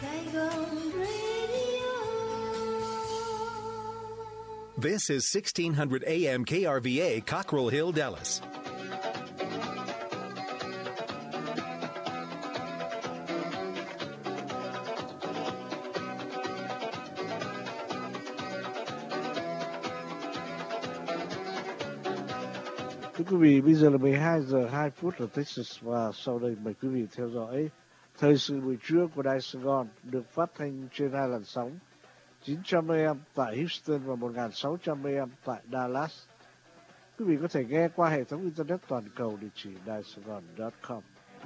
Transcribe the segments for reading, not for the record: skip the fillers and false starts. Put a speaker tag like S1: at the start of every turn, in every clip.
S1: Saigon Radio.
S2: This is 1600 AM KRVA, Cockrell Hill, Dallas.
S3: Thưa quý vị, bây giờ là 12 giờ 2 phút ở Texas và sau đây mời quý vị theo dõi thời sự buổi trưa của Đài Sài Gòn được phát thanh trên hai làn sóng 900 AM tại Houston và 1600 AM tại Dallas. Quý vị có thể nghe qua hệ thống internet toàn cầu địa chỉ daisaigon.com.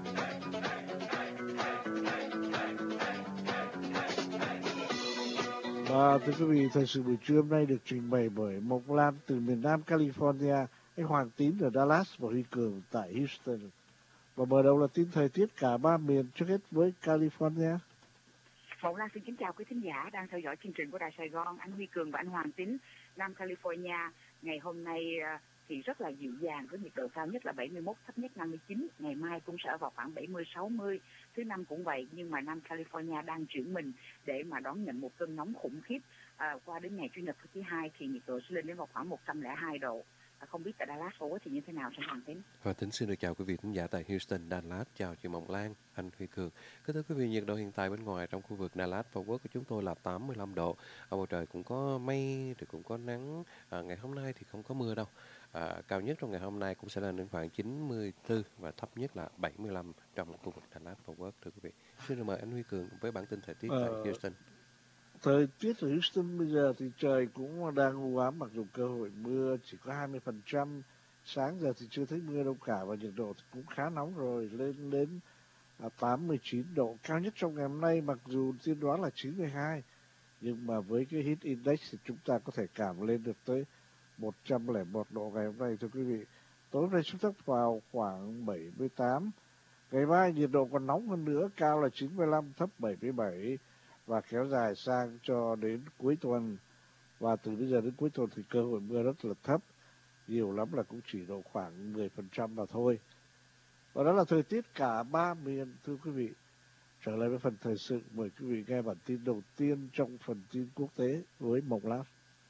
S3: Và thưa quý vị, thời sự buổi trưa hôm nay được trình bày bởi Mộc Lan từ miền Nam California, anh Hoàng Tín ở Dallas và Huy Cường tại Houston. Và mở đầu là tin thời tiết cả ba miền, trước hết với California.
S4: Mộc Lan xin kính chào quý thính giả đang theo dõi chương trình của Đài Sài Gòn. Anh Huy Cường và anh Hoàng Tín, Nam California. Ngày hôm nay thì rất là dịu dàng với nhiệt độ cao nhất là 71, thấp nhất 59. Ngày mai cũng sẽ vào khoảng 70, 60. Thứ năm cũng vậy, nhưng mà Nam California đang chuyển mình để mà đón nhận một cơn nóng khủng khiếp. Qua đến ngày Chủ nhật thứ hai thì nhiệt độ sẽ lên đến vào khoảng 102 độ. Không biết tại Dallas Fort Worth thì như thế nào cho Hoàng Tín?
S5: Hoàng Tín xin được chào quý vị khán giả tại Houston, Dallas, chào chị Mộng Lan, anh Huy Cường. Kính thưa quý vị, nhiệt độ hiện tại bên ngoài trong khu vực Dallas Fort Worth của chúng tôi là 85 độ. Ở bầu trời cũng có mây, thì cũng có nắng. Ngày hôm nay thì không có mưa đâu. Cao nhất trong ngày hôm nay cũng sẽ lên đến khoảng 94 và thấp nhất là 75 trong khu vực Dallas Fort Worth, thưa quý vị. Xin được mời anh Huy Cường với bản tin thời tiết tại Houston.
S3: Thời tiết ở Houston bây giờ thì trời cũng đang u ám, mặc dù cơ hội mưa chỉ có 20%. Sáng giờ thì chưa thấy mưa đâu cả và nhiệt độ thì cũng khá nóng rồi, lên đến 89 độ. Cao nhất trong ngày hôm nay mặc dù tiên đoán là 92, nhưng mà với cái heat index thì chúng ta có thể cảm lên được tới 101 độ ngày hôm nay, thưa quý vị. Tối nay xuống thấp vào khoảng 78. Ngày mai nhiệt độ còn nóng hơn nữa, cao là 95, thấp 77 và kéo dài sang cho đến cuối tuần. Và từ bây giờ đến cuối tuần thì cơ hội mưa rất là thấp, nhiều lắm là cũng chỉ độ khoảng 10% mà thôi. Và đó là thời tiết cả ba miền, thưa quý vị. Trở lại với phần thời sự, mời quý vị nghe bản tin đầu tiên trong phần tin quốc tế với Mộc Lan.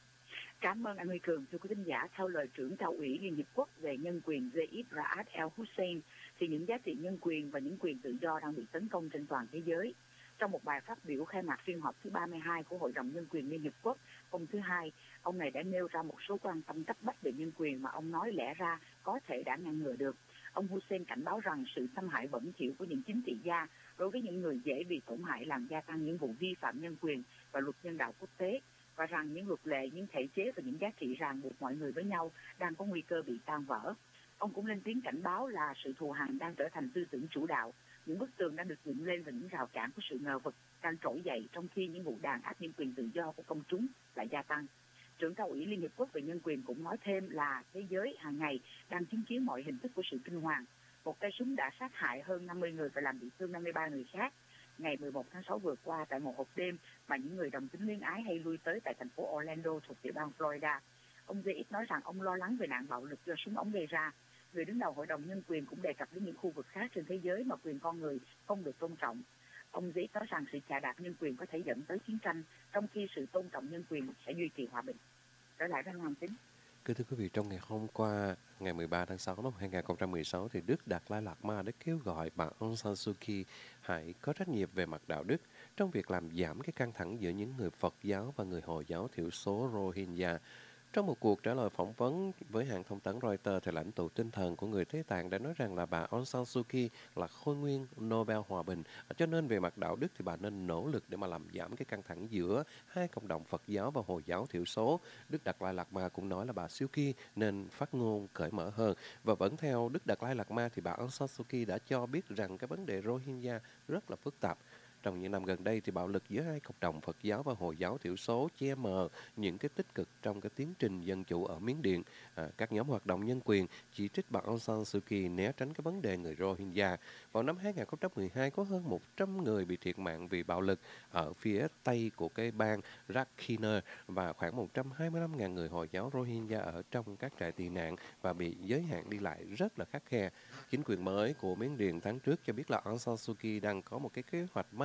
S4: Cảm ơn anh Huy Cường. Thưa quý thính giả, theo lời trưởng cao ủy Liên Hiệp Quốc về nhân quyền Zeid Ra'ad al-Hussein, thì những giá trị nhân quyền và những quyền tự do đang bị tấn công trên toàn thế giới. Trong một bài phát biểu khai mạc phiên họp thứ 32 của Hội đồng Nhân quyền Liên Hiệp Quốc hôm thứ Hai, ông này đã nêu ra một số quan tâm cấp bách về nhân quyền mà ông nói lẽ ra có thể đã ngăn ngừa được. Ông Hussein cảnh báo rằng sự xâm hại bẩn thỉu của những chính trị gia đối với những người dễ bị tổn hại làm gia tăng những vụ vi phạm nhân quyền và luật nhân đạo quốc tế, và rằng những luật lệ, những thể chế và những giá trị ràng buộc mọi người với nhau đang có nguy cơ bị tan vỡ. Ông cũng lên tiếng cảnh báo là sự thù hằn đang trở thành tư tưởng chủ đạo. Những bức tường đang được dựng lên và những rào cản của sự ngờ vực đang trỗi dậy, trong khi những vụ đàn áp nhân quyền tự do của công chúng lại gia tăng. Trưởng cao ủy Liên Hiệp Quốc về nhân quyền cũng nói thêm là thế giới hàng ngày đang chứng kiến mọi hình thức của sự kinh hoàng. Một tay súng đã sát hại hơn 50 người và làm bị thương 53 người khác ngày 11 tháng 6 vừa qua tại một hộp đêm mà những người đồng tính luyến ái hay lui tới tại thành phố Orlando thuộc tiểu bang Florida. Ông Zeid nói rằng ông lo lắng về nạn bạo lực do súng ống gây ra. Người đứng đầu Hội đồng Nhân quyền cũng đề cập đến những khu vực khác trên thế giới mà quyền con người không được tôn trọng. Ông Zeid nói rằng sự chà đạp nhân quyền có thể dẫn tới chiến tranh, trong khi sự tôn trọng nhân quyền sẽ duy trì hòa bình. Trở lại với Hoàng Tín.
S5: Kính thưa quý vị, trong ngày hôm qua, ngày 13 tháng 6 năm 2016, thì Đức Đạt Lai Lạt Ma đã kêu gọi bà Aung San Suu Kyi hãy có trách nhiệm về mặt đạo đức trong việc làm giảm cái căng thẳng giữa những người Phật giáo và người Hồi giáo thiểu số Rohingya. Trong một cuộc trả lời phỏng vấn với hãng thông tấn Reuters, thì lãnh tụ tinh thần của người Tế Tạng đã nói rằng là bà Aung San Suu Kyi là khôi nguyên Nobel Hòa bình. Cho nên về mặt đạo đức thì bà nên nỗ lực để mà làm giảm cái căng thẳng giữa hai cộng đồng Phật giáo và Hồi giáo thiểu số. Đức Đạt Lai Lạt Ma cũng nói là bà Suu Kyi nên phát ngôn cởi mở hơn. Và vẫn theo Đức Đạt Lai Lạt Ma thì bà Aung San Suu Kyi đã cho biết rằng cái vấn đề Rohingya rất là phức tạp. Trong những năm gần đây thì bạo lực giữa hai cộng đồng Phật giáo và Hồi giáo thiểu số che mờ những cái tích cực trong cái tiến trình dân chủ ở Miến Điện. Các nhóm hoạt động nhân quyền chỉ trích bà Aung San Suu Kyi né tránh cái vấn đề người Rohingya. Vào năm 2012 có hơn 100 người bị thiệt mạng vì bạo lực ở phía tây của cái bang Rakhine và khoảng 125.000 người Hồi giáo Rohingya ở trong các trại tị nạn và bị giới hạn đi lại rất là khắt khe. Chính quyền mới của Miến Điện tháng trước cho biết là Aung San Suu Kyi đang có một cái kế hoạch ma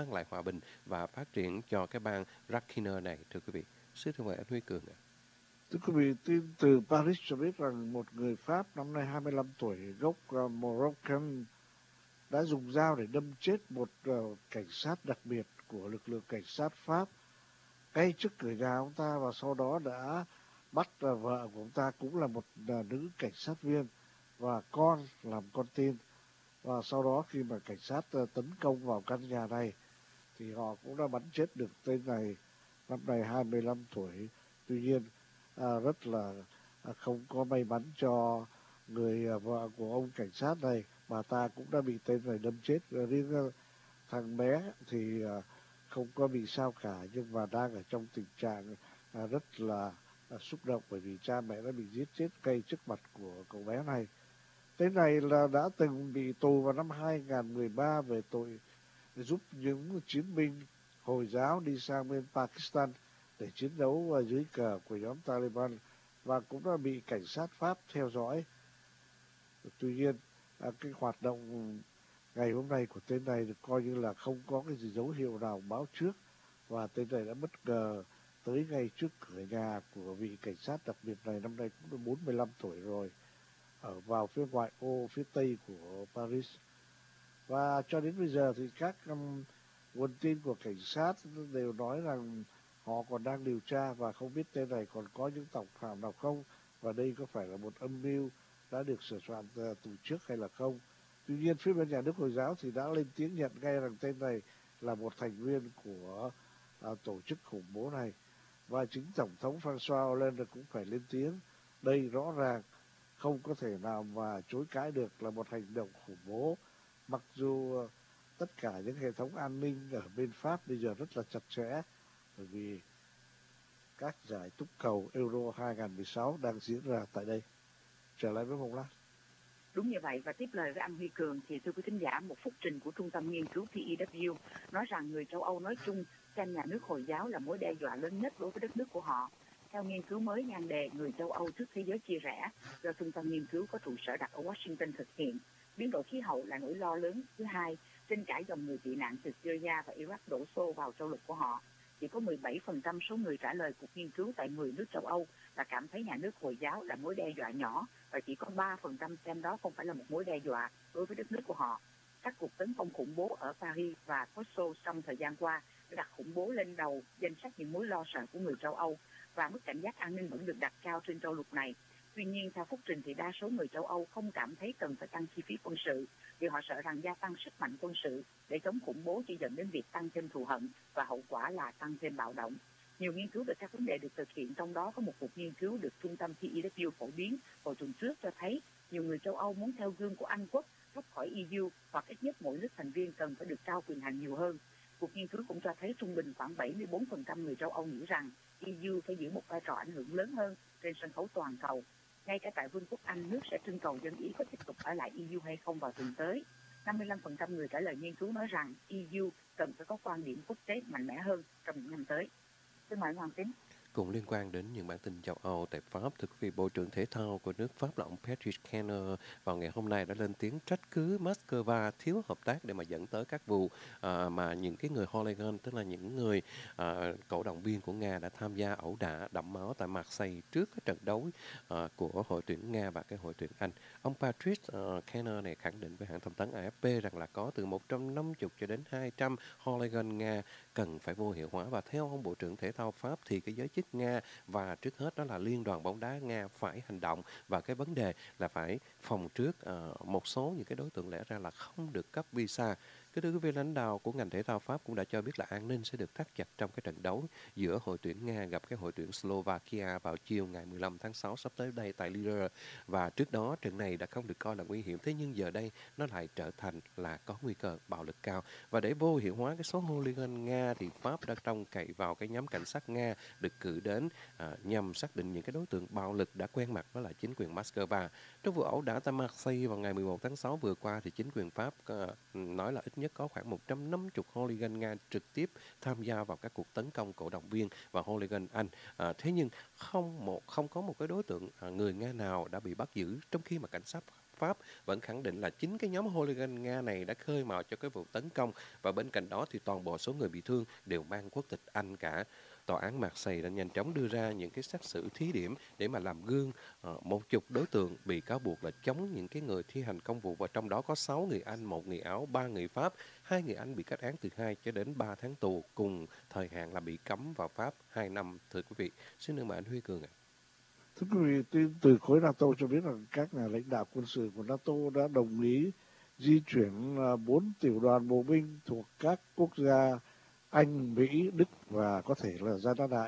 S5: mang lại hòa bình và phát triển cho cái bang Rakhine này, thưa quý vị. Xin mời anh Huy Cường ạ.
S3: Thưa quý vị, tin từ Paris cho biết rằng một người Pháp năm nay 25 tuổi gốc Moroccan đã dùng dao để đâm chết một cảnh sát đặc biệt của lực lượng cảnh sát Pháp ngay trước cửa nhà ông ta, và sau đó đã bắt vợ của ông ta cũng là một nữ cảnh sát viên và con làm con tin. Và sau đó khi mà cảnh sát tấn công vào căn nhà này thì họ cũng đã bắn chết được tên này năm nay 25 tuổi. Tuy nhiên rất là không có may mắn cho người vợ của ông cảnh sát này, bà ta cũng đã bị tên này đâm chết. Riêng thằng bé thì không có bị sao cả, nhưng mà đang ở trong tình trạng rất là xúc động, bởi vì cha mẹ đã bị giết chết ngay trước mặt của cậu bé này. Tên này là đã từng bị tù vào năm 2013 về tội giúp những chiến binh Hồi giáo đi sang bên Pakistan để chiến đấu dưới cờ của nhóm Taliban, và cũng đã bị cảnh sát Pháp theo dõi. Tuy nhiên, cái hoạt động ngày hôm nay của tên này được coi như là không có cái gì dấu hiệu nào báo trước, và tên này đã bất ngờ tới ngay trước cửa nhà của vị cảnh sát đặc biệt này, năm nay cũng đã 45 tuổi rồi, ở vào phía ngoại ô phía tây của Paris. Và cho đến bây giờ thì các nguồn tin của cảnh sát đều nói rằng họ còn đang điều tra và không biết tên này còn có những tòng phạm nào không, và đây có phải là một âm mưu đã được sửa soạn từ trước hay là không. Tuy nhiên, phía bên nhà nước Hồi giáo thì đã lên tiếng nhận ngay rằng tên này là một thành viên của tổ chức khủng bố này. Và chính Tổng thống François Hollande cũng phải lên tiếng. Đây rõ ràng không có thể nào mà chối cãi được là một hành động khủng bố, mặc dù tất cả những hệ thống an ninh ở bên Pháp bây giờ rất là chặt chẽ, bởi vì các giải túc cầu Euro 2016 đang diễn ra tại đây. Trở lại với Hồng Lan.
S4: Đúng như vậy, và tiếp lời với anh Huy Cường thì thưa quý thính giả, một phúc trình của Trung tâm Nghiên cứu PEW nói rằng người châu Âu nói chung xem nhà nước Hồi giáo là mối đe dọa lớn nhất đối với đất nước của họ. Theo nghiên cứu mới nhan đề Người châu Âu trước thế giới chia rẽ do Trung tâm Nghiên cứu có trụ sở đặt ở Washington thực hiện, biến đổi khí hậu là nỗi lo lớn thứ hai trên cả dòng người tị nạn từ Syria và Iraq đổ xô vào châu lục của họ. Chỉ có 17% số người trả lời cuộc nghiên cứu tại 10 nước châu Âu là cảm thấy nhà nước Hồi giáo là mối đe dọa nhỏ, và chỉ có 3% xem đó không phải là một mối đe dọa đối với đất nước của họ. Các cuộc tấn công khủng bố ở Paris và Kosovo trong thời gian qua đã đặt khủng bố lên đầu danh sách những mối lo sợ của người châu Âu, và mức cảnh giác an ninh vẫn được đặt cao trên châu lục này. Tuy nhiên, theo phúc trình thì đa số người châu Âu không cảm thấy cần phải tăng chi phí quân sự, vì họ sợ rằng gia tăng sức mạnh quân sự để chống khủng bố chỉ dẫn đến việc tăng thêm thù hận và hậu quả là tăng thêm bạo động. Nhiều nghiên cứu về các vấn đề được thực hiện, trong đó có một cuộc nghiên cứu được Trung tâm PEW phổ biến hồi tuần trước cho thấy nhiều người châu Âu muốn theo gương của Anh Quốc rút khỏi EU, hoặc ít nhất mỗi nước thành viên cần phải được trao quyền hành nhiều hơn. Cuộc nghiên cứu cũng cho thấy trung bình khoảng 74% người châu Âu nghĩ rằng EU phải giữ một vai trò ảnh hưởng lớn hơn trên sân khấu toàn cầu. Ngay cả tại Vương quốc Anh, nước sẽ trưng cầu dân Ý có tiếp tục ở lại EU hay không vào tuần tới. 55% người trả lời nghiên cứu nói rằng EU cần phải có quan điểm quốc tế mạnh mẽ hơn trong những năm tới. Xin mời Hoàng Tín.
S5: Cũng liên quan đến những bản tin châu Âu tại Pháp, thực vị Bộ trưởng Thể thao của nước Pháp là ông Patrick Kenner vào ngày hôm nay đã lên tiếng trách cứ Moscow thiếu hợp tác để mà dẫn tới các vụ mà những cái người hooligan, tức là những người cổ động viên của Nga đã tham gia ẩu đả đẫm máu tại Marseille trước cái trận đấu của đội tuyển Nga và cái đội tuyển Anh. Ông Patrick Kenner này khẳng định với hãng thông tấn AFP rằng là có từ 150 cho đến 200 hooligan Nga cần phải vô hiệu hóa, và theo ông Bộ trưởng Thể thao Pháp thì cái giới chức Nga và trước hết đó là Liên đoàn bóng đá Nga phải hành động, và cái vấn đề là phải phòng trước một số những cái đối tượng lẽ ra là không được cấp visa. Cái thưa quý vị, lãnh đạo của ngành thể thao Pháp cũng đã cho biết là an ninh sẽ được thắt chặt trong cái trận đấu giữa đội tuyển Nga gặp cái đội tuyển Slovakia vào chiều ngày 15 tháng 6 sắp tới đây tại Lier. Và trước đó trận này đã không được coi là nguy hiểm, thế nhưng giờ đây nó lại trở thành là có nguy cơ bạo lực cao. Và để vô hiệu hóa cái số hooligan Nga thì Pháp đã trông cậy vào cái nhóm cảnh sát Nga được cử đến nhằm xác định những cái đối tượng bạo lực đã quen mặt với lại chính quyền Moscow. Trong vụ ẩu đả tại Marseille vào ngày 11 tháng 6 vừa qua thì chính quyền Pháp nói là ít nhất có khoảng 150 hooligan Nga trực tiếp tham gia vào các cuộc tấn công cổ động viên và hooligan Anh. Thế nhưng không có một cái đối tượng người Nga nào đã bị bắt giữ, trong khi mà cảnh sát Pháp vẫn khẳng định là chính cái nhóm hooligan Nga này đã khơi mào cho cái vụ tấn công, và bên cạnh đó thì toàn bộ số người bị thương đều mang quốc tịch Anh cả. Tòa án Marseille đã nhanh chóng đưa ra những cái xét xử thí điểm để mà làm gương một chục đối tượng bị cáo buộc là chống những cái người thi hành công vụ, và trong đó có 6 người Anh, 1 người Áo, 3 người Pháp. 2 người Anh bị kết án từ 2 cho đến 3 tháng tù, cùng thời hạn là bị cấm vào Pháp 2 năm. Thưa quý vị, xin được mời anh Huy Cường ạ.
S3: Thưa quý vị, tin từ khối NATO cho biết rằng các nhà lãnh đạo quân sự của NATO đã đồng ý di chuyển 4 tiểu đoàn bộ binh thuộc các quốc gia Anh, Mỹ, Đức và có thể là Gia Đại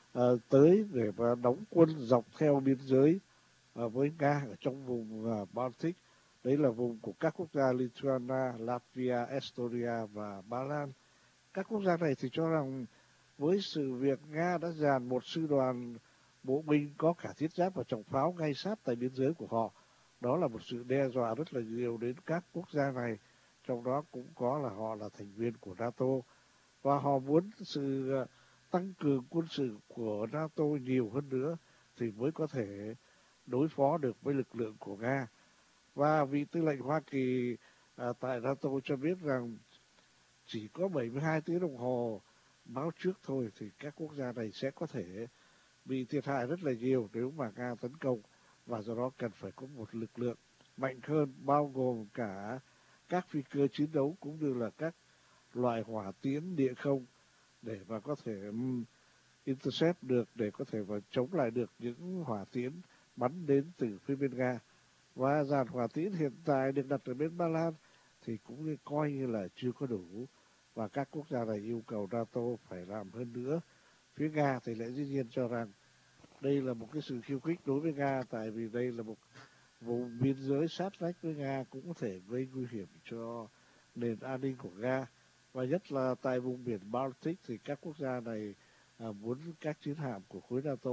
S3: tới để mà đóng quân dọc theo biên giới với Nga ở trong vùng Baltic. Đấy là vùng của các quốc gia Lithuania, Latvia, Estonia và Ba Lan. Các quốc gia này thì cho rằng với sự việc Nga đã dàn một sư đoàn bộ binh có cả thiết giáp và trọng pháo ngay sát tại biên giới của họ, đó là một sự đe dọa rất là nhiều đến các quốc gia này, trong đó cũng có là họ là thành viên của NATO, và họ muốn sự tăng cường quân sự của NATO nhiều hơn nữa thì mới có thể đối phó được với lực lượng của Nga. Và vị tư lệnh Hoa Kỳ tại NATO cho biết rằng chỉ có 72 tiếng đồng hồ báo trước thôi thì các quốc gia này sẽ có thể bị thiệt hại rất là nhiều nếu mà Nga tấn công, và do đó cần phải có một lực lượng mạnh hơn, bao gồm cả các phi cơ chiến đấu cũng như là các loại hỏa tiễn địa không để mà có thể intercept được, để có thể mà chống lại được những hỏa tiễn bắn đến từ phía bên Nga. Và dàn hỏa tiễn hiện tại được đặt ở bên Ba Lan thì cũng coi như là chưa có đủ, và các quốc gia này yêu cầu NATO phải làm hơn nữa. Phía Nga thì lại dĩ nhiên cho rằng đây là một cái sự khiêu khích đối với Nga, tại vì đây là một vùng biên giới sát vách với Nga, cũng có thể gây nguy hiểm cho nền an ninh của Nga. Và nhất là tại vùng biển Baltic thì các quốc gia này muốn các chiến hạm của khối NATO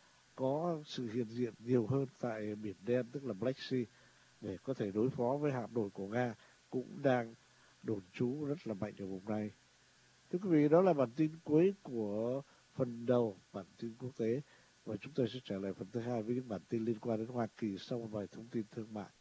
S3: có sự hiện diện nhiều hơn tại Biển Đen, tức là Black Sea, để có thể đối phó với hạm đội của Nga cũng đang đồn trú rất là mạnh ở vùng này. Thưa quý vị, đó là bản tin cuối của phần đầu bản tin quốc tế, và chúng tôi sẽ trở lại phần thứ hai với những bản tin liên quan đến Hoa Kỳ sau một vài thông tin thương mại.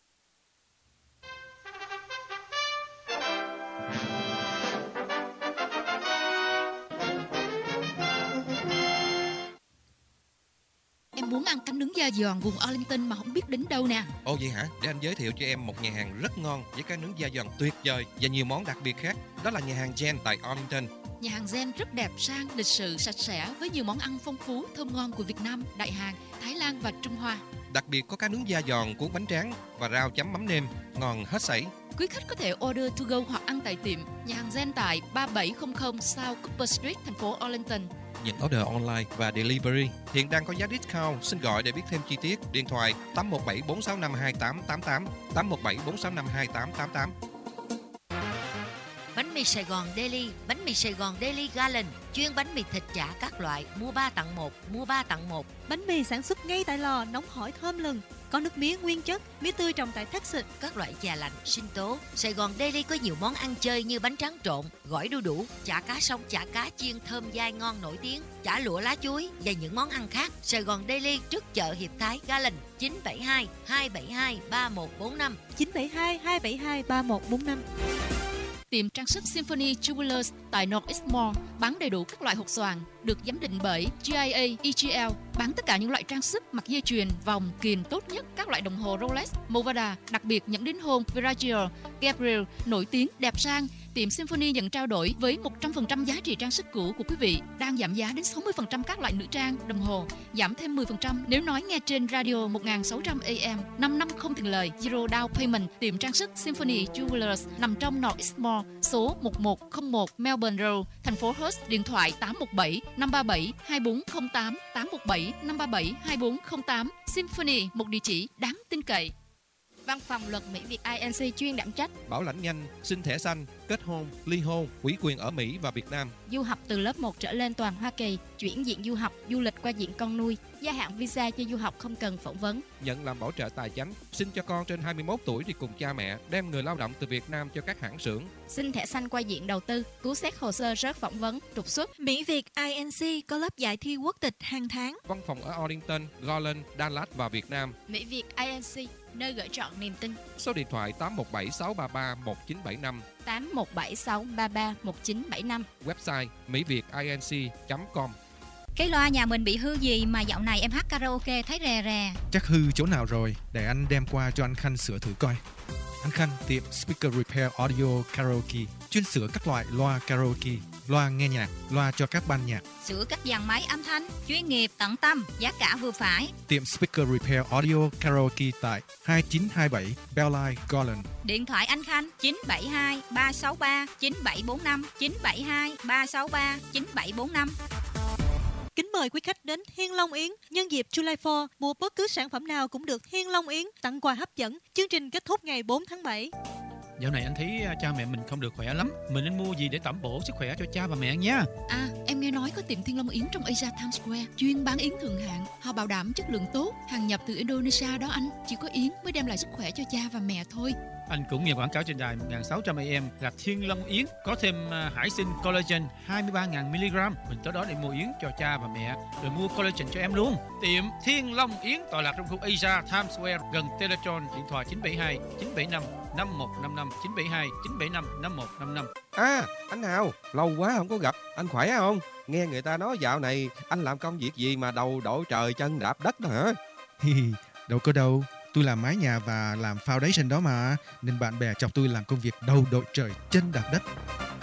S6: Em muốn ăn cánh nướng da giòn vùng Arlington mà không biết đến đâu nè.
S7: Ồ vậy hả? Để anh giới thiệu cho em một nhà hàng rất ngon với cá nướng da giòn tuyệt vời và nhiều món đặc biệt khác. Đó là nhà hàng Jen tại Arlington.
S6: Nhà hàng Jen rất đẹp, sang, lịch sự, sạch sẽ với nhiều món ăn phong phú, thơm ngon của Việt Nam, Đại Hàn, Thái Lan và Trung Hoa.
S7: Đặc biệt có cá nướng da giòn cuốn bánh tráng và rau chấm mắm nêm, ngon hết sảy.
S6: Quý khách có thể order to go hoặc ăn tại tiệm. Nhà hàng Jen tại 3700 South Cooper Street, thành phố Arlington.
S7: Nhận order online và delivery hiện đang có giá discount. Xin gọi để biết thêm chi tiết. Điện thoại 817 465 2888, 817 465 2888.
S8: Bánh mì Sài Gòn Daily, bánh mì Sài Gòn Daily Gallon, chuyên bánh mì thịt chả các loại, mua 3 tặng 1, mua 3 tặng 1.
S9: Bánh mì sản xuất ngay tại lò, nóng hổi thơm lừng, có nước mía nguyên chất, mía tươi trồng tại Texas.
S8: Các loại chà lạnh, sinh tố. Sài Gòn Daily có nhiều món ăn chơi như bánh tráng trộn, gỏi đu đủ, chả cá sông, chả cá chiên thơm dai ngon nổi tiếng, chả lụa lá chuối và những món ăn khác. Sài Gòn Daily trước chợ Hiệp Thái Gallon, 972 272 3145,
S9: 972 272 3145.
S6: Tiệm trang sức Symphony Jewelers tại Northeast Mall bán đầy đủ các loại hột xoàn được giám định bởi GIA, EGL, bán tất cả những loại trang sức, mặt dây chuyền, vòng, kiềng tốt nhất, các loại đồng hồ Rolex, Movada, đặc biệt nhẫn đính hôn Versace, Gabriel nổi tiếng, đẹp sang. Tiệm Symphony nhận trao đổi với 100% giá trị trang sức cũ của quý vị, đang giảm giá đến 60% các loại nữ trang, đồng hồ, giảm thêm 10% nếu nói nghe trên radio 1600 AM, 5 năm không tiền lời, zero down payment. Tiệm trang sức Symphony Jewelers nằm trong Northeast Mall, số 1101 Melbourne Road, thành phố Perth. Điện thoại 817 537 2408, 817 537 2408. Symphony, một địa chỉ đáng tin cậy.
S10: Văn phòng luật Mỹ Việt INC chuyên đảm trách
S7: bảo lãnh nhanh, xin thẻ xanh, kết hôn, ly hôn, ủy quyền ở Mỹ và Việt Nam.
S6: Du học từ lớp 1 trở lên toàn Hoa Kỳ, chuyển diện du học, du lịch qua diện con nuôi, gia hạn visa cho du học không cần phỏng vấn.
S7: Nhận làm bảo trợ tài chính, xin cho con trên 21 tuổi đi cùng cha mẹ, đem người lao động từ Việt Nam cho các hãng xưởng.
S6: Xin thẻ xanh qua diện đầu tư, cứu xét hồ sơ rớt phỏng vấn, trục xuất.
S9: Mỹ Việt INC có lớp dạy thi quốc tịch hàng tháng.
S7: Văn phòng ở Arlington, Garland, Dallas và Việt Nam.
S6: Mỹ Việt INC, nơi gửi trọn niềm tin.
S7: Số điện thoại 817-633-1975.
S6: 817-633-1975.
S7: Website mỹviệtinc.com.
S10: Cái loa nhà mình bị hư gì mà dạo này em hát karaoke thấy rè rè?
S11: Chắc hư chỗ nào rồi, để anh đem qua cho anh Khanh sửa thử coi. Anh Khanh, tiệm Speaker Repair Audio Karaoke, chuyên sửa các loại loa karaoke, loa nghe nhạc, loa cho các ban nhạc.
S10: Sửa các dàn máy âm thanh, chuyên nghiệp, tận tâm, giá cả vừa phải.
S11: Tiệm Speaker Repair Audio Karaoke tại 2927 Bellline, Garland.
S10: Điện thoại anh Khanh 972 363 9745, 972 363 9745.
S9: Kính mời quý khách đến Thiên Long Yến. Nhân dịp July 4, mua bất cứ sản phẩm nào cũng được Thiên Long Yến tặng quà hấp dẫn. Chương trình kết thúc ngày 4 tháng 7.
S12: Dạo này anh thấy cha mẹ mình không được khỏe lắm. Mình nên mua gì để tẩm bổ sức khỏe cho cha và mẹ nha?
S6: À, em nghe nói có tiệm Thiên Long Yến trong Asia Times Square chuyên bán yến thượng hạng. Họ bảo đảm chất lượng tốt, hàng nhập từ Indonesia đó anh. Chỉ có yến mới đem lại sức khỏe cho cha và mẹ thôi.
S12: Anh cũng nghe quảng cáo trên đài 1600 AM là Thiên Long Yến có thêm hải sinh collagen 23.000mg. Mình tới đó để mua yến cho cha và mẹ, rồi mua collagen cho em luôn. Tiệm Thiên Long Yến tọa lạc trong khu Asia Times Square gần Teletron. Điện thoại 972 975 5155, 972 975 5155.
S5: À, anh Hào, lâu quá không có gặp, anh khỏe không? Nghe người ta nói dạo này anh làm công việc gì mà đầu đội trời chân đạp đất đó hả?
S11: Đâu có đâu, tôi làm mái nhà và làm foundation đó mà, nên bạn bè chọc tôi làm công việc đầu đội trời chân đạp đất.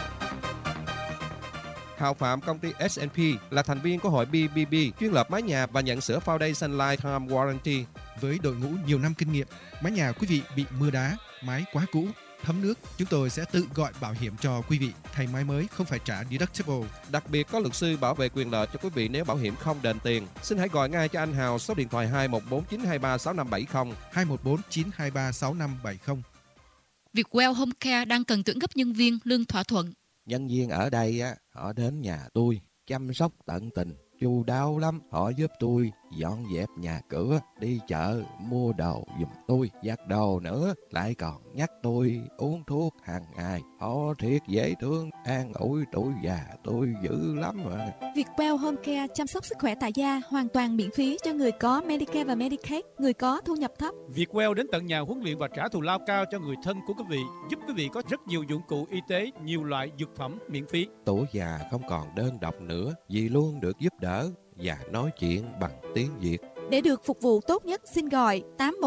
S5: Hào Phạm, công ty S&P, là thành viên của hội BBB, chuyên lập mái nhà và nhận sửa foundation lifetime warranty.
S11: Với đội ngũ nhiều năm kinh nghiệm, mái nhà quý vị bị mưa đá, mái quá cũ, thấm nước, chúng tôi sẽ tự gọi bảo hiểm cho quý vị. Thay mái mới không phải trả deductible.
S5: Đặc biệt có luật sư bảo vệ quyền lợi cho quý vị nếu bảo hiểm không đền tiền. Xin hãy gọi ngay cho anh Hào số điện thoại 214-923-6570.
S11: 214-923-6570.
S6: Vietwell Home Care đang cần tuyển gấp nhân viên lương thỏa thuận.
S13: Nhân viên ở đây á, họ đến nhà tôi chăm sóc tận tình, chu đáo lắm. Họ giúp tôi dọn dẹp nhà cửa, đi chợ mua đồ giùm tôi, giặt đồ nữa, lại còn nhắc tôi uống thuốc hàng ngày. Họ thiệt dễ thương, an ủi tuổi già tôi dữ lắm mà.
S14: Vietwell Home Care chăm sóc sức khỏe tại gia hoàn toàn miễn phí cho người có Medicare và Medicaid, người có thu nhập thấp.
S12: Vietwell đến tận nhà huấn luyện và trả thù lao cao cho người thân của quý vị, giúp quý vị có rất nhiều dụng cụ y tế, nhiều loại dược phẩm miễn phí.
S13: Tuổi già không còn đơn độc nữa, vì luôn được giúp đỡ và nói chuyện bằng tiếng Việt.
S14: Để được phục vụ tốt nhất, xin gọi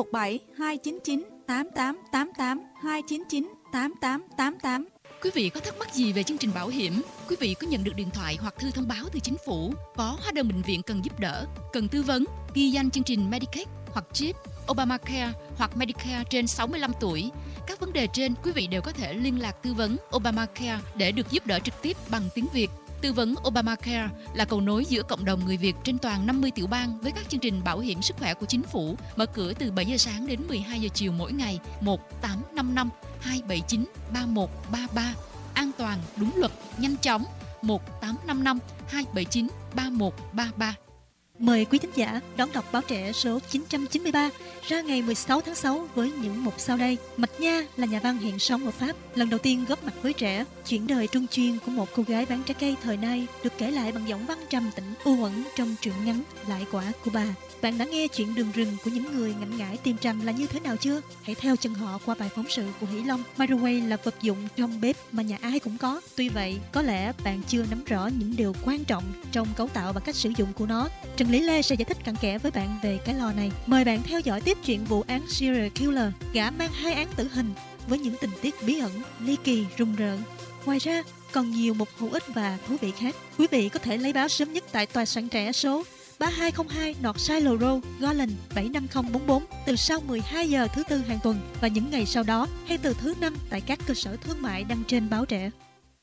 S14: 817-299-8888, 299-8888.
S6: Quý vị có thắc mắc gì về chương trình bảo hiểm? Quý vị có nhận được điện thoại hoặc thư thông báo từ chính phủ? Có hóa đơn bệnh viện cần giúp đỡ? Cần tư vấn? Ghi danh chương trình Medicaid hoặc CHIP, Obamacare hoặc Medicare trên 65 tuổi. Các vấn đề trên quý vị đều có thể liên lạc tư vấn Obamacare để được giúp đỡ trực tiếp bằng tiếng Việt. Tư vấn Obamacare là cầu nối giữa cộng đồng người Việt trên toàn 50 tiểu bang với các chương trình bảo hiểm sức khỏe của chính phủ, mở cửa từ 7 giờ sáng đến 12 giờ chiều mỗi ngày. 1855 279 3133. An toàn, đúng luật, nhanh chóng. 1855 279 3133.
S9: Mời quý thính giả đón đọc báo trẻ số 993 ra ngày 16 tháng 6 với những mục sau đây. Mạch Nha là nhà văn hiện sống ở Pháp, lần đầu tiên góp mặt với trẻ. Chuyện đời trung chuyên của một cô gái bán trái cây thời nay được kể lại bằng giọng văn trầm tĩnh u uẩn trong truyện ngắn Lại Quả của bà. Bạn đã nghe chuyện đường rừng của những người ngạnh ngải tìm trầm là như thế nào chưa? Hãy theo chân họ qua bài phóng sự của Hỷ Long. Microwave là vật dụng trong bếp mà nhà ai cũng có. Tuy vậy, có lẽ bạn chưa nắm rõ những điều quan trọng trong cấu tạo và cách sử dụng của nó. Trần Lý Lê sẽ giải thích cặn kẽ với bạn về cái lò này. Mời bạn theo dõi tiếp chuyện vụ án serial killer, gã mang 2 án tử hình với những tình tiết bí ẩn, ly kỳ, rùng rợn. Ngoài ra, còn nhiều mục hữu ích và thú vị khác. Quý vị có thể lấy báo sớm nhất tại tòa soạn trẻ số 3202 Northside Road, Garland 75044 từ sau 12 giờ thứ Tư hàng tuần và những ngày sau đó hay từ thứ Năm tại các cơ sở thương mại đăng trên báo trẻ.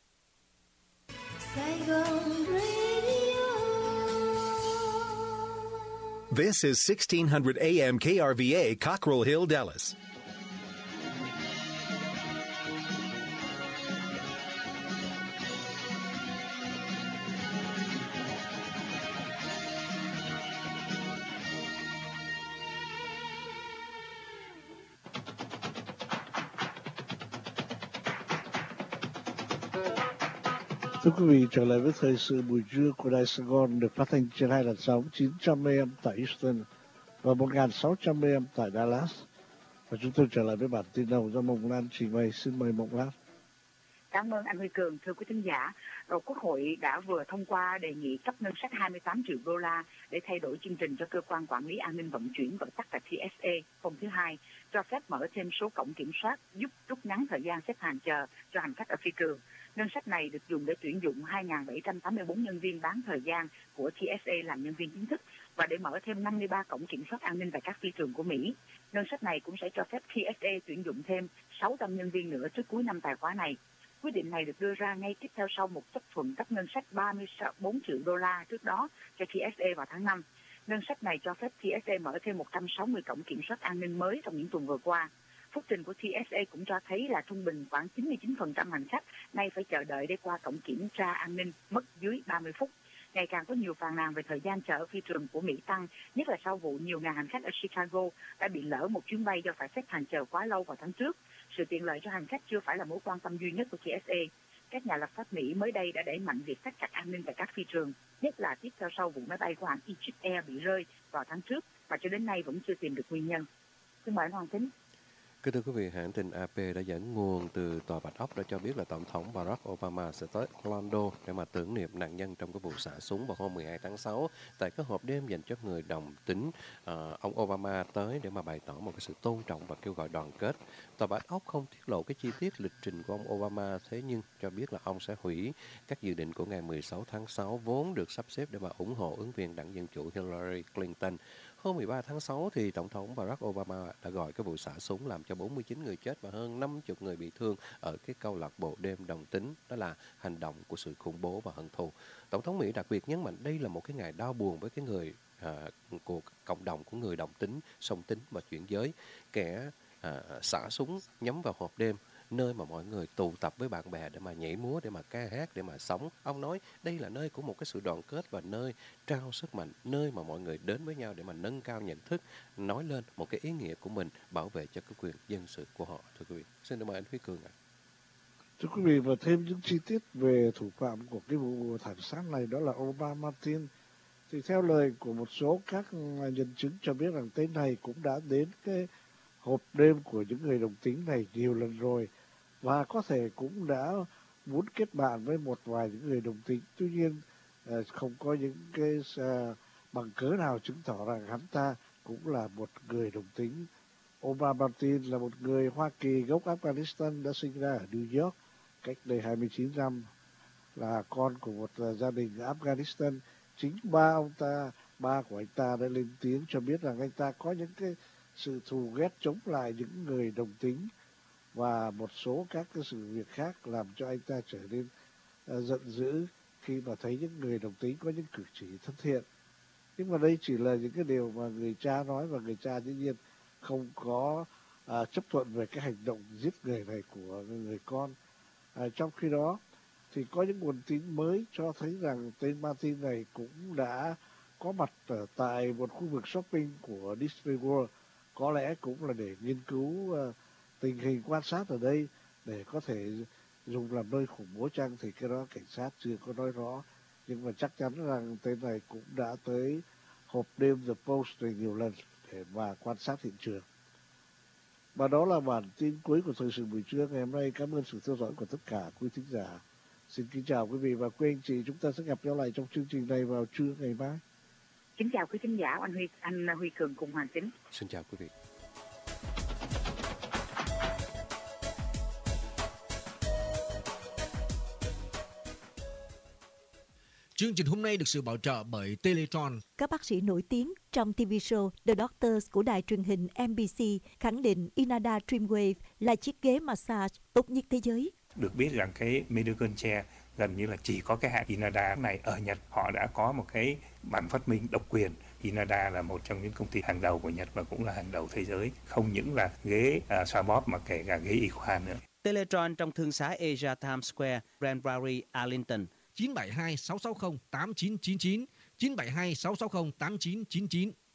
S2: This is 1600 AM KRVA, Cockrell Hill, Dallas.
S3: Thưa quý vị, trở lại với thời sự buổi trưa của Đài Sài Gòn được phát thanh trên 2 làn sóng 900 AM tại Houston và 1.600 AM tại Dallas. Và chúng tôi trở lại với bản tin đầu do Mộng Lan trình bày. Xin mời Mộng Lan.
S4: Cảm ơn anh Huy Cường. Thưa quý thính giả, Quốc hội đã vừa thông qua đề nghị cấp ngân sách 28 triệu đô la để thay đổi chương trình cho cơ quan quản lý an ninh vận chuyển, gọi tắt là TSA. Hôm thứ Hai, cho phép mở thêm số cổng kiểm soát giúp rút ngắn thời gian xếp hàng chờ cho hành khách ở phi trường. Ngân sách này được dùng để tuyển dụng 2.784 nhân viên bán thời gian của TSA làm nhân viên chính thức và để mở thêm 53 cổng kiểm soát an ninh tại các phi trường của Mỹ. Ngân sách này cũng sẽ cho phép TSA tuyển dụng thêm 600 nhân viên nữa trước cuối năm tài khóa này. Quyết định này được đưa ra ngay tiếp theo sau một chấp thuận cấp ngân sách 34 triệu đô la trước đó cho TSA vào tháng 5. Ngân sách này cho phép TSA mở thêm 160 cổng kiểm soát an ninh mới trong những tuần vừa qua. Phúc trình của TSA cũng cho thấy là trung bình khoảng 99% hành khách nay phải chờ đợi để qua cổng kiểm tra an ninh mất dưới 30 phút. Ngày càng có nhiều phàn nàn về thời gian chờ ở phi trường của Mỹ tăng, nhất là sau vụ nhiều ngàn hành khách ở Chicago đã bị lỡ một chuyến bay do phải xếp hàng chờ quá lâu vào tháng trước. Sự tiện lợi cho hành khách chưa phải là mối quan tâm duy nhất của TSA. Các nhà lập pháp Mỹ mới đây đã đẩy mạnh việc thắt chặt an ninh tại các phi trường, nhất là tiếp theo sau vụ máy bay của hãng Egypt Air bị rơi vào tháng trước và cho đến nay vẫn chưa tìm được nguyên nhân. Xin mời anh Hoàng Thính.
S5: Kính thưa quý vị, hãng tin AP đã dẫn nguồn từ Tòa Bạch Ốc đã cho biết là Tổng thống Barack Obama sẽ tới Orlando để mà tưởng niệm nạn nhân trong cái vụ xả súng vào hôm 12 tháng 6 tại các hộp đêm dành cho người đồng tính. Ông Obama tới để mà bày tỏ một cái sự tôn trọng và kêu gọi đoàn kết. Tòa Bạch Ốc không tiết lộ cái chi tiết lịch trình của ông Obama, thế nhưng cho biết là ông sẽ hủy các dự định của ngày 16 tháng 6 vốn được sắp xếp để mà ủng hộ ứng viên đảng Dân Chủ Hillary Clinton. Hôm 13 tháng 6 thì Tổng thống Barack Obama đã gọi cái vụ xả súng làm cho 49 người chết và hơn 50 người bị thương ở cái câu lạc bộ đêm đồng tính. Đó là hành động của sự khủng bố và hận thù. Tổng thống Mỹ đặc biệt nhấn mạnh đây là một cái ngày đau buồn với cái người của cộng đồng của người đồng tính, song tính và chuyển giới. Kẻ xả súng nhắm vào hộp đêm, nơi mà mọi người tụ tập với bạn bè để mà nhảy múa, để mà ca hát, để mà sống. Ông nói đây là nơi của một cái sự đoàn kết và nơi trao sức mạnh, nơi mà mọi người đến với nhau để mà nâng cao nhận thức, nói lên một cái ý nghĩa của mình, bảo vệ cho cái quyền dân sự của họ. Thưa quý vị, xin mời anh Huy Cường ạ.
S3: Thưa quý vị, và thêm những chi tiết về thủ phạm của cái vụ thảm sát này, đó là Omar Martin. Thì theo lời của một số các nhân chứng cho biết rằng tên này cũng đã đến cái hộp đêm của những người đồng tính này nhiều lần rồi và có thể cũng đã muốn kết bạn với một vài những người đồng tính. Tuy nhiên không có những cái bằng cớ nào chứng tỏ rằng hắn ta cũng là một người đồng tính. Omar Martin là một người Hoa Kỳ gốc Afghanistan, đã sinh ra ở New York cách đây 29 năm, là con của một gia đình Afghanistan. Chính ba của anh ta đã lên tiếng cho biết rằng anh ta có những cái sự thù ghét chống lại những người đồng tính và một số các cái sự việc khác làm cho anh ta trở nên giận dữ khi mà thấy những người đồng tính có những cử chỉ thân thiện. Nhưng mà đây chỉ là những cái điều mà người cha nói, và người cha dĩ nhiên không có chấp thuận về cái hành động giết người này của người con. Trong khi đó thì có những nguồn tin mới cho thấy rằng tên Martin này cũng đã có mặt ở tại một khu vực shopping của Disney World, có lẽ cũng là để nghiên cứu tình hình, quan sát ở đây để có thể dùng làm nơi khủng bố chăng, thì cái đó cảnh sát chưa có nói rõ. Nhưng mà chắc chắn rằng tên này cũng đã tới hộp đêm The Post này nhiều lần để mà quan sát hiện trường. Và đó là bản tin cuối của thời sự buổi trưa ngày hôm nay. Cảm ơn sự theo dõi của tất cả quý thính giả. Xin kính chào quý vị và quý anh chị. Chúng ta sẽ gặp nhau lại trong chương trình này vào trưa ngày mai.
S4: Kính chào quý thính giả, anh Huy Cường cùng Hoàng Tính.
S5: Xin chào quý vị.
S11: Chương trình hôm nay được sự bảo trợ bởi Teletron.
S15: Các bác sĩ nổi tiếng trong TV show The Doctors của đài truyền hình NBC khẳng định Inada Dreamwave là chiếc ghế massage tốt nhất thế giới.
S16: Được biết rằng cái Medical Chair gần như là chỉ có cái hãng Inada này ở Nhật. Họ đã có một cái bản phát minh độc quyền. Inada là một trong những công ty hàng đầu của Nhật và cũng là hàng đầu thế giới. Không những là ghế xoa bóp mà kể cả ghế y khoa nữa.
S17: Teletron trong thương xá Asia Times Square, Grand Prairie, Arlington.
S11: 972-660-8999, 972-660-8999.